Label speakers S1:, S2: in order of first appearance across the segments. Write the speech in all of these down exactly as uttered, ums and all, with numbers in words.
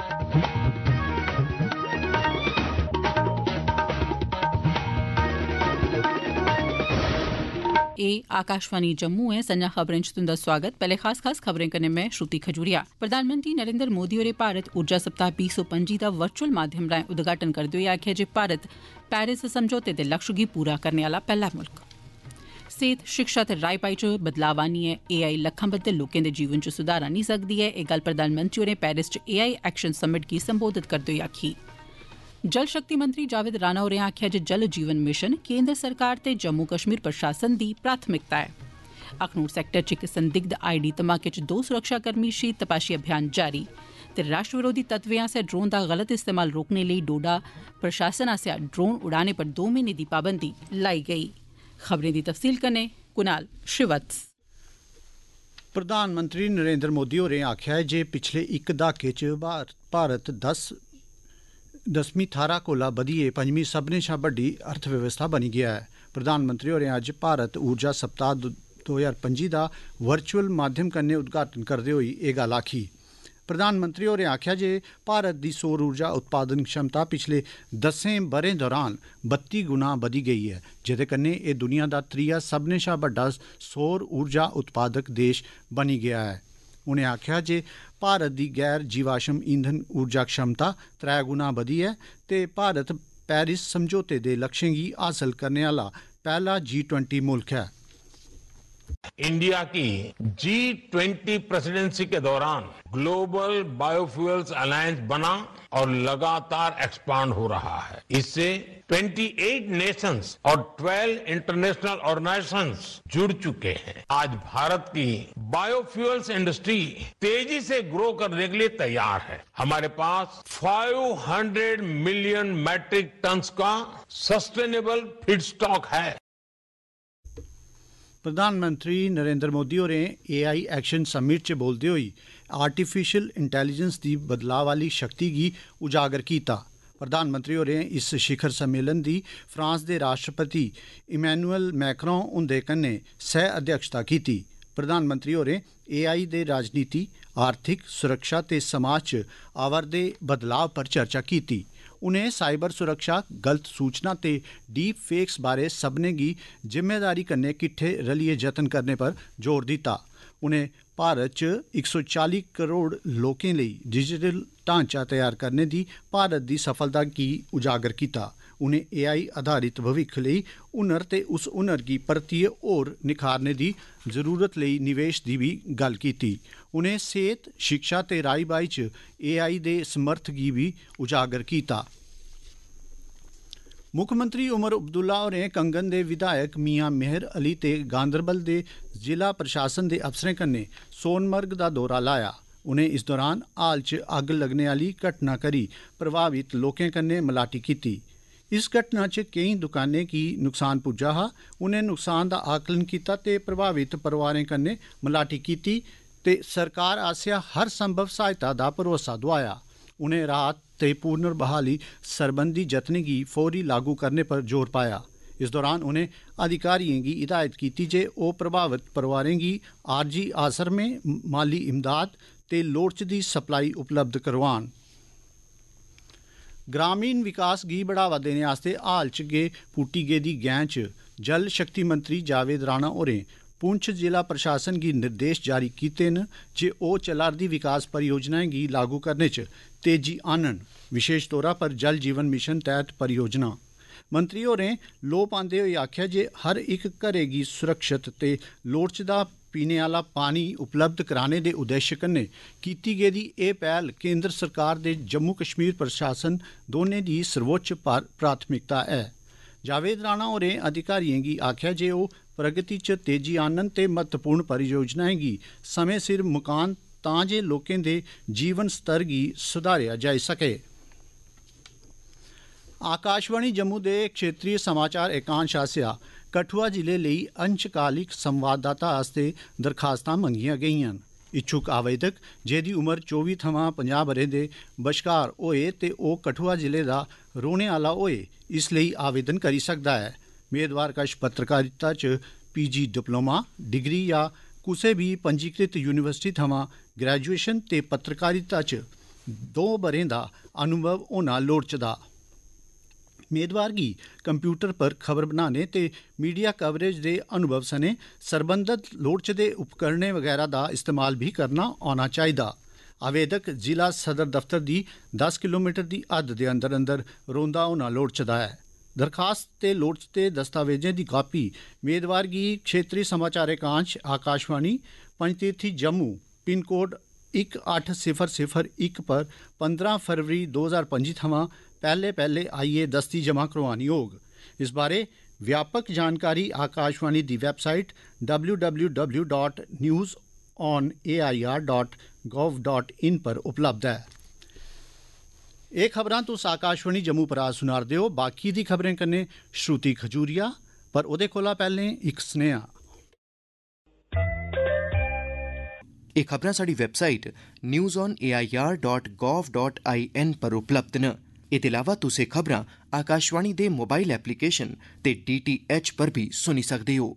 S1: ए आकाशवाणी जम्मू है। संजा खबरें च तुंदा स्वागत। पहले खास खास खबरें कन्नै मैं श्रुति खजूरिया। प्रधानमंत्री नरेंद्र मोदी होरें भारत ऊर्जा सप्ताह बीह् सौ पंजी दा वर्चुअल माध्यम राएं उद्घाटन करदे होई आखेआ जे भारत पेरिस समझौते दे लक्ष्य गी पूरा करने आह्ला पैह्ला मुल्ख। सेहत, शिक्षा ते राई बाई च बदलाव आनियै ए आई लक्खां बद्दे लोकें दे जीवन च सुधार आनी सकदी ऐ। एह् गल्ल प्रधानमंत्री होरें पेरिस च ए आई एक्शन समिट गी संबोधित करदे होई आखी। जल शक्ति मंत्री जावेद राणा होरें आखेआ जे जल जीवन मिशन केंद्र सरकार ते जम्मू कश्मीर प्रशासन दी प्राथमिकता ऐ। अखनूर सैक्टर च इक संदिग्ध आई डी धमाके च दो सुरक्षाकर्मी शहीद, तपाशी अभियान जारी। ते राष्ट्र विरोधी तत्वें आसेआ ड्रोन दा गलत इस्तेमाल रोकने लेई डोडा प्रशासन आसेआ ड्रोन उड़ाने पर दो म्हीने दी पाबंदी लाई गेई। खबरें दी तफसील कन्नै कुनाल श्रीवत्स।
S2: प्रधानमंत्री नरेंद्र मोदी होरें आखेआ है जे पिछले इक दहाके च भारत दस दसमीं थाह्रा कोला बधियै पंजमीं सभनें शा बड्डी अर्थव्यवस्था बनी गेआ ऐ। प्रधानमंत्री होरें अज्ज भारत ऊर्जा सप्ताह दो ज्हार पंजी दा वर्चुअल माध्यम कन्नै उद्घाटन करदे होई एह् गल्ल आखी। प्रधानमंत्री होरें आखेआ जे भारत दी सौर ऊर्जा उत्पादन क्षमता पिछले दसें ब'रें दौरान बत्ती गुना बधी गेई ऐ, जेह्दे कन्नै एह् दुनिया दा त्रीया सभनें शा बड्डा सौर ऊर्जा उत्पादक देश बनी गेआ है। उनें आखेआ जे भारत दी गैर जीवाश्म ईंधन ऊर्जा क्षमता त्रै गुना बधी ऐ ते भारत पेरिस समझौते दे लक्ष्यें गी हासल करने आह्ला पैह्ला जी ट्वेंटी मुल्क है।
S3: इंडिया की जी ट्वेंटी प्रेसिडेंसी के दौरान ग्लोबल बायोफ्यूल्स अलायंस बना और लगातार एक्सपांड हो रहा है। इससे अट्ठाईस नेशंस और बारह इंटरनेशनल ऑर्गेनाइजेशंस जुड़ चुके हैं। आज भारत की बायोफ्यूल्स इंडस्ट्री तेजी से ग्रो करने के लिए तैयार है। हमारे पास पाँच सौ मिलियन मैट्रिक टन्स का सस्टेनेबल फीडस्टॉक है।
S2: प्रधानमंत्री नरेंद्र मोदी होरें ए आई एक्शन समिट च बोलदे होई आर्टिफिशियल इंटैलीजेंस दी बदलाव आह्ली शक्ति गी उजागर कीता। प्रधानमंत्री होरें इस शिखर सम्मेलन दी फ्रांस दे राष्ट्रपति इमैनुअल मैक्रोन हुंदे कन्नै सह अध्यक्षता कीती। प्रधानमंत्री होरें ए आई दे राजनीति, आर्थिक, सुरक्षा ते समाज च आवा'रदे बदलाव पर चर्चा कीती। उनें साइबर सुरक्षा, गलत सूचना ते डीप फेक्स बारे सभनें गी जिम्मेदारी कन्नै किट्ठे रलियै जतन करने पर जोर दित्ता। उनें भारत च इक सौ चाली करोड़ लोकें लेई डिजिटल ढांचा तैयार करने दी भारत दी सफलता गी उजागर कीता। उनें ए आई आधारित भविक्ख लेई हुनर ते उस हुनर गी परतियै होर निखारने दी जरूरत लेई निवेश दी भी गल्ल कीती। उनें सेहत, शिक्षा ते राई बाई च ए आई दे समर्थ गी भी उजागर कीता। मुक्खमंत्री उमर अब्दुल्ला होरें कंगन दे विधायक मियां मेहर अली ते गांदरबल दे जिला प्रशासन दे अफसरें कन्नै सोनमर्ग दा दौरा लाया। उनें इस दौरान हाल च अग्ग लगने आह्ली घटना करी प्रभावित लोकें कन्नै मलाटी कीती। इस घटना च केईं दुकानें गी नुकसान पुज्जा हा। उनें नुकसान दा आकलन कीता ते प्रभावित परोआरें कन्नै मलाटी कीती ते सरकार आसेआ हर संभव सहायता दा भरोसा दोआया। उनें राहत ते पुनर बहाली सरबंधी जतनें गी फौरी लागू करने पर जोर पाया। इस दौरान उनें अधिकारियों की हिदायत की जे ओह् प्रभावित परोआरें गी आरजी आसरमें, माली इमदाद ते लोड़चदी सप्लाई उपलब्ध करवान। ग्रामीण विकास गी बढ़ावा देने आस्तै हाल च गै पुट्टी गेदी गैं च जल शक्ति मंत्री जावेद राणा होरें पुंछ जिला प्रशासन गी निर्देश जारी कीते न जे ओह् चला'रदी विकास परियोजनाएं गी लागू करने च तेजी आह्नन, विशेष तौरा पर जल जीवन मिशन तैह्त परियोजना। मंत्री होरें लोऽ पांदे होई आखेआ जे हर इक घरै गी सुरक्षित ते लोड़चदा पीने आह्ला पानी उपलब्ध कराने दे उद्देश्य कन्नै कीती गेदी एह् पैह्ल केंद्र सरकार दे जम्मू कश्मीर प्रशासन दोनें दी सर्वोच्च प्राथमिकता ऐ। जावेद राणा होरें अधिकारियों गी आखेआ जे ओह् प्रगति च तेजी आह्नन ते महत्वपूर्ण परियोजनाएं गी समें सिर मुकान तां जे लोकें दे जीवन स्तर गी सुधारेआ जाई सकै। आकाशवाणी जम्मू दे क्षेत्रीय समाचार एकांश आसेआ कठुआ जिले लेई अंशकालिक संवाददाता आस्तै दरखास्तां मंगियां गेईआं न। इच्छुक आवेदक जेह्दी उमर चौबी थमां पंजाह् ब'रें दे बश्कार होए ते ओह् कठुआ जिले दा रौह्ने आह्ला होए, इस लेई आवेदन करी सकदा ऐ। मेदवार कश पत्रकारिता च पीजी डिप्लोमा डिग्री या कुसै भी पंजीकृत यूनिवर्सिटी थमां ग्रेजुएशन ते पत्रकारिता च दो ब'रें दा अनुभव होना लोड़चदा। मेदवार गी कंप्यूटर पर खबर बनाने ते मीडिया कवरेज दे अनुभव सने सरबंधत लोड़चदे उपकरणें वगैरह दा इस्तेमाल भी करना औना चाहिदा। आवेदक जिला सदर दफ्तर दी दस किलोमीटर दी हद दे अंदर अंदर रौंदा होना लोड़चदा है। दरखास्त ते लोड़चदे दस्तावेजें दी कापी मेदवार गी क्षेत्रीय समाचार एकांश आकाशवाणी पंजतीर्थी जम्मू पिन कोड एक अठ सिफर सिफर एक पर पंद्रह फरवरी दो हजार पंजी थमां पहले पहले आइए दस्ती जमा करवानी होग। इस बारे व्यापक जानकारी आकाशवाणी दी website W W W dot news on A I R dot gov dot in पर उपलब्ध है। एह खबरां तुस आकाशवाणी जम्मू पर सुनारदे हो। बाकी दी खबरें कन्नै श्रुति खजूरिया, पर ओहदे कोला पैहलें इक सनेहा।
S4: एह खबरां साडी website news on A I R dot gov dot I N पर उपलब्ध न। एह्दे अलावा तुस एह खबरां आकाशवाणी दे मोबाइल एप्लीकेशन ते डी टी एच पर भी सुनी सकदे हो।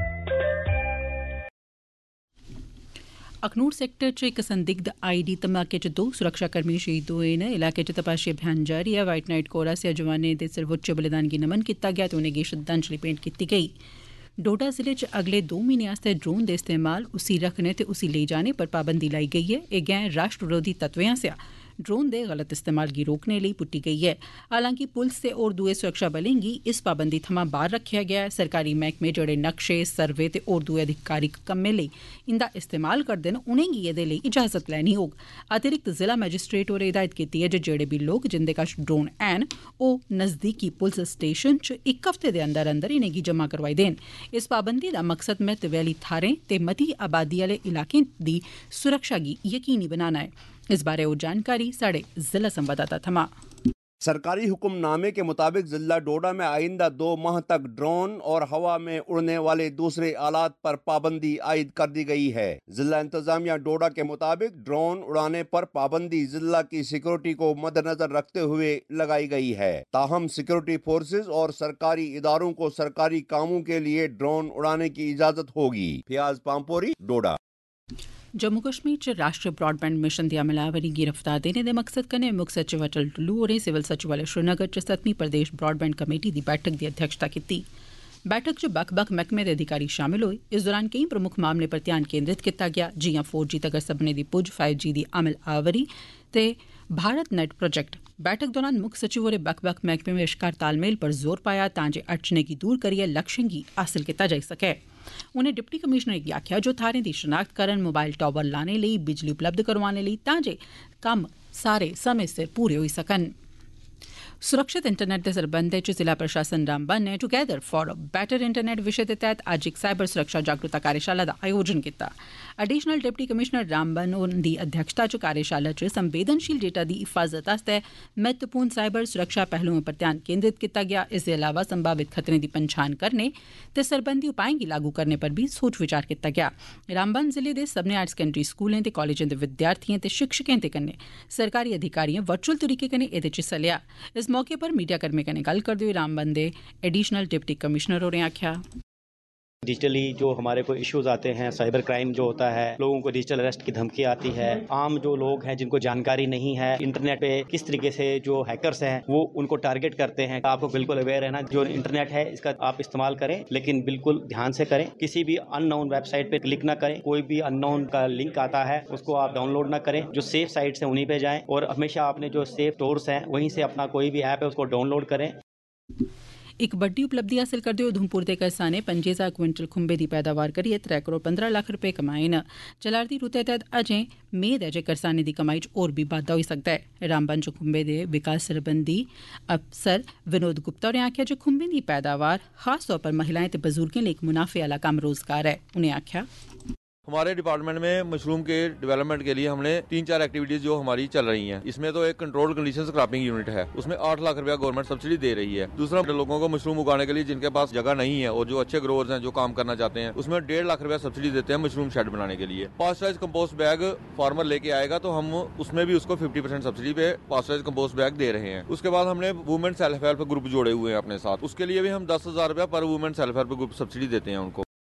S1: अखनूर सैक्टर च इक संदिग्ध आई डी धमाके च दो सुरक्षाकर्मी शहीद होए न। इलाके च तपाशी अभियान जारी है। वाइट नाइट कोर आसेआ जवानें दे सर्वोच्च बलिदान गी नमन कीता गेआ ते उनेंगी श्रद्धांजलि भेंट कीती गेई। डोडा जिले च अगले दो म्हीने आस्तै ड्रोन दे इस्तेमाल, उसी रखने ते उसी लेई जाने पर पाबंदी लाई गेई है। एह् गैं राष्ट्र विरोधी तत्वें आसेआ ड्रोन दे गलत इस्तेमाल गी रोकने लेई पुट्टी गेई है। हालांकि पुलस ते होर दुए सुरक्षा बलें गी इस पाबंदी थमां बाहर रक्खेआ गेआ है। सरकारी मैह्कमे जेहड़े नक्शे, सर्वे ते होर दुए अधिकारिक कम्में लेई इंदा इस्तेमाल करदे न, उनेंगी एह्दे लेई इजाजत लैनी होग। अतिरिक्त जिला मैजिस्ट्रेट होरें हिदायत कीती है जे जेहड़े बी लोक जिंदे कश ड्रोन हैन ओह् नजदीकी पुलस स्टेशन च इक हफ्ते दे अंदर अंदर इनेंगी जमा करवाई देन। इस पाबंदी दा मकसद महत्व आह्ली थाह्रें ते मती आबादी आह्ले इलाकें दी सुरक्षा गी यकीनी बनाना है। इस बारे वो जानकारी साढ़े जिला संवाददाता थमा।
S5: सरकारी हुक्मनामे के मुताबिक जिला डोडा में आइंदा दो माह तक ड्रोन और हवा में उड़ने वाले दूसरे आलात पर पाबंदी आयद कर दी गई है। जिला इंतजामिया डोडा के मुताबिक ड्रोन उड़ाने पर पाबंदी जिला की सिक्योरिटी को मद्देनजर रखते हुए लगाई गई है। ताहम सिक्योरिटी फोर्सेज और सरकारी इदारों को सरकारी कामों के लिए ड्रोन उड़ाने की इजाजत होगी। फियाज पामपोरी, डोडा।
S1: जम्मू कश्मीर च राष्ट्रीय ब्रॉडबैंड मिशन दी अमलावरी गी रफ्तार देने दे मकसद कन्नै मुक्ख सचिव अटल डुल्लू होरें सिविल सचिवालय श्रीनगर च सतमीं प्रदेश ब्रॉडबैंड कमेटी दी बैठक दी अध्यक्षता कीती। बैठक च बक्ख बक्ख मैह्कमें दे अधिकारी शामिल होए। इस दौरान केईं प्रमुख मामलें पर ध्यान केंद्रित कीता गेआ, जि'यां फोर जी तगर सब्भनें दी पुज्ज, फाइव जी दी अमल आवरी ते भारत नेट प्रोजेक्ट। बैठक दौरान मुक्ख सचिव होरें बक्ख बक्ख मैह्कमें बश्कार तालमेल पर जोर पाया तां जे अड़चनें गी दूर करियै लक्ष्यें गी हासल कीता जाई सकै। उनें डिप्टी कमिशनर गी आखेआ जो थाह्रें दी शनाख्त करन, मोबाइल टावर लाने लेई, बिजली उपलब्ध करोआने लेई तां जे कम्म सारे समें सिर पूरे होई सकन। सुरक्षित इंटरनेट दे सरबंधै च जिला प्रशासन रामबन ने टुगेदर फॉर बैटर इंटरनेट विशे दे तैह्त अज्ज इक साइबर सुरक्षा जागरूकता कार्यशाला दा आयोजन कीता। एडिशनल डिप्टी कमिशनर रामबन हुंदी अध्यक्षता च कार्यशाला च संवेदनशील डेटा दी हिफाजत आस्तै महत्वपूर्ण साइबर सुरक्षा पहलुएं पर ध्यान केंद्रित कीता गेआ। इसदे अलावा संभावित खतरें दी पंछान करने ते सरबंधी उपाएं गी लागू करने पर भी सोच विचार कीता गेआ। रामबन जिले दे सब्भनें हायर सकैंडरी स्कूलें ते कालेजें दे विद्यार्थिएं ते शिक्षकें दे कन्नै सरकारी अधिकारिएं वर्चुअल तरीके कन्नै एह्दे च हिस्सा लेआ। इस मौके पर मीडिया कर्मियें कन्नै गल्ल करदे होई रामबन दे एडिशनल डिप्टी कमिशनर होरें आखेआ
S6: डिजिटली जो हमारे को इश्यूज आते हैं, साइबर क्राइम जो होता है, लोगों को डिजिटल अरेस्ट की धमकी आती है, आम जो लोग हैं जिनको जानकारी नहीं है इंटरनेट पे किस तरीके से जो हैकर्स हैं वो उनको टारगेट करते हैं। आपको बिल्कुल अवेयर रहना, जो इंटरनेट है इसका आप इस्तेमाल करें लेकिन बिल्कुल ध्यान से करें। किसी भी अननोन वेबसाइट पे क्लिक ना करें। कोई भी अननोन का लिंक आता है उसको आप डाउनलोड ना करें। जो सेफ साइट्स हैं उन्हीं पे जाएं और हमेशा अपने जो सेफ स्टोर्स हैं वहीं से अपना कोई भी ऐप है उसको डाउनलोड करें।
S1: इक बड्डी उपलब्धि हासिल करदे होई उधमपुर दे करसानें पंजी हजार क्विंटल खुंबे दी पैदावार करियै त्रै करोड़ पंद्रह लक्ख रपे कमाए न। चला'रदी रुतै तैह्त अजें मेद ऐ जे करसानें दी कमाई च होर बी बाद्धा होई सकदा है। रामबन च खुंबे दे विकास सरबंधी अफसर विनोद गुप्ता होरें आखेआ जे खुंबें दी पैदावार खास तौर पर महिलाएं ते बजुर्गें लेई इक मुनाफे आह्ला कम्म रोजगार है। उनें आखेआ
S7: हमारे डिपार्टमेंट में मशरूम के डेवलपमेंट के लिए हमने तीन चार एक्टिविटीज जो हमारी चल रही हैं। इसमें तो एक कंट्रोल कंडीशंस क्रॉपिंग यूनिट है, उसमें आठ लाख रुपया गवर्नमेंट सब्सिडी दे रही है। दूसरा लोगों को मशरूम उगाने के लिए जिनके पास जगह नहीं है और जो अच्छे ग्रोवर्स हैं जो काम करना चाहते हैं उसमें डेढ़ लाख रुपया सब्सिडी देते हैं मशरूम शेड बनाने के लिए। पास्चराइज कंपोस्ट बैग फार्मर लेके आएगा तो हम उसमें भी उसको फिफ्टी परसेंट सब्सिडी पे पास्चराइज कंपोस्ट बैग दे रहे हैं। उसके बाद हमने वुमेन सेल्फ हेल्प ग्रुप जोड़े हुए हैं अपने साथ, उसके लिए भी हम दस हजार रुपया पर women self help group subsidy देते हैं उनको।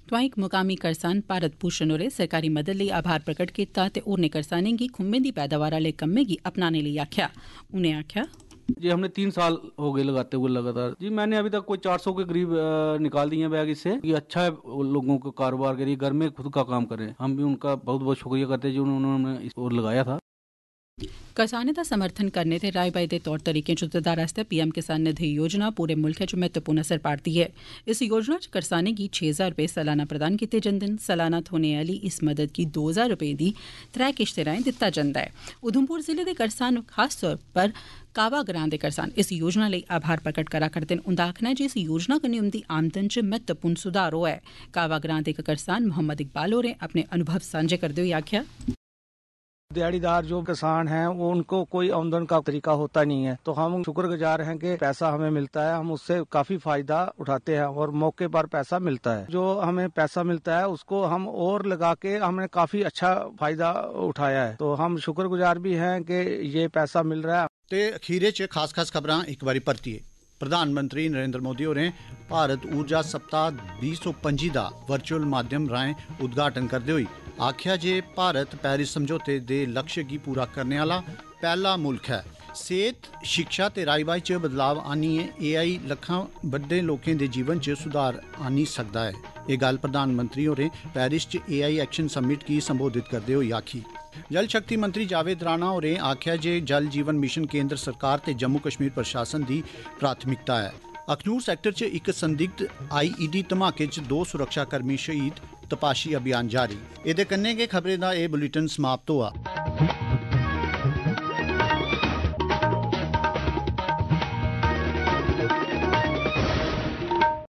S1: तोआईं इक मुकामी करसान भारत भूषण होरें सरकारी मदद लेई आभार प्रकट कीता ते होरनें करसानें गी खुम्बें दी पैदावार आह्ले कम्में गी अपनाने लेई आखेआ। उनें आखेआ,
S8: जी हमने तीन साल हो गए लगाते हुए लगातार। जी मैंने अभी तक कोई चार सौ के करीब निकाल दिए बैग इससे। ये अच्छा है लोगों को कारोबार के लिए, घर में खुद का काम करें। हम भी उनका बहुत बहुत शुक्रिया करते हैं जो उन्होंने इसको लगाया था।
S1: करसानें दा समर्थन करने ते राई बाई दे तौर तरीकें च सुधार आस्तै पीएम किसान निधि योजना पूरे मुल्खै च महत्वपूर्ण असर पा'रदी ऐ। इस योजना च करसानें गी छे हजार रपेऽ सालाना प्रदान कीते जंदे न। सालाना थ्होने आह्ली इस मदद गी दो हजार रपेऽ दी त्रै किश्तें राएं दित्ता जंदा ऐ। उधमपुर जिले दे करसान खास तौर पर कावा ग्रां दे करसान इस योजना लेई आभार प्रकट करा करदे न। उंदा आखना ऐ जे इस योजना कन्नै उंदी आमदन च महत्वपूर्ण सुधार होआ ऐ। कावा ग्रां दे इक करसान मोहम्मद इकबाल होरें अपने अनुभव सांझे करदे होई आखेआ,
S9: दिहाड़ीदार जो किसान हैं वो उनको कोई आमदन का तरीका होता नहीं है, तो हम शुक्रगुजार हैं कि पैसा हमें मिलता है, हम उससे काफी फायदा उठाते हैं और मौके पर पैसा मिलता है। जो हमें पैसा मिलता है उसको हम और लगा के हमने काफी अच्छा फायदा उठाया है, तो हम शुक्रगुजार भी हैं कि ये पैसा मिल रहा है।
S2: ते अखीरे च खास खास खबरां एक बारी परतिए। प्रधानमंत्री नरेंद्र मोदी होरें भारत ऊर्जा सप्ताह बीस सौ पंजी दा वर्चुअल माध्यम राएं उद्घाटन करदे होई आखेआ जे भारत पेरिस समझौते दे लक्ष्य गी पूरा करने आह्ला पैह्ला मुल्क है। सेहत, शिक्षा ते राई बाई च बदलाव आनियै ए आई लक्खां बद्दे लोकें दे जीवन च सुधार आनी सकदा ऐ। एह् गल्ल प्रधानमंत्री होरें पेरिस च ए आई एक्शन समिट गी संबोधित करदे होई आखी। जल शक्ति मंत्री जावेद राणा होरें आखेआ जे जल जीवन मिशन केंद्र सरकार ते जम्मू कश्मीर प्रशासन दी प्राथमिकता है। अखनूर सैक्टर च इक संदिग्ध आई ई डी धमाके च दो सुरक्षाकर्मी शहीद, तपाशी अभियान जारी। एह्दे कन्नै गै खबरें दा एह् बुलेटिन समाप्त होआ।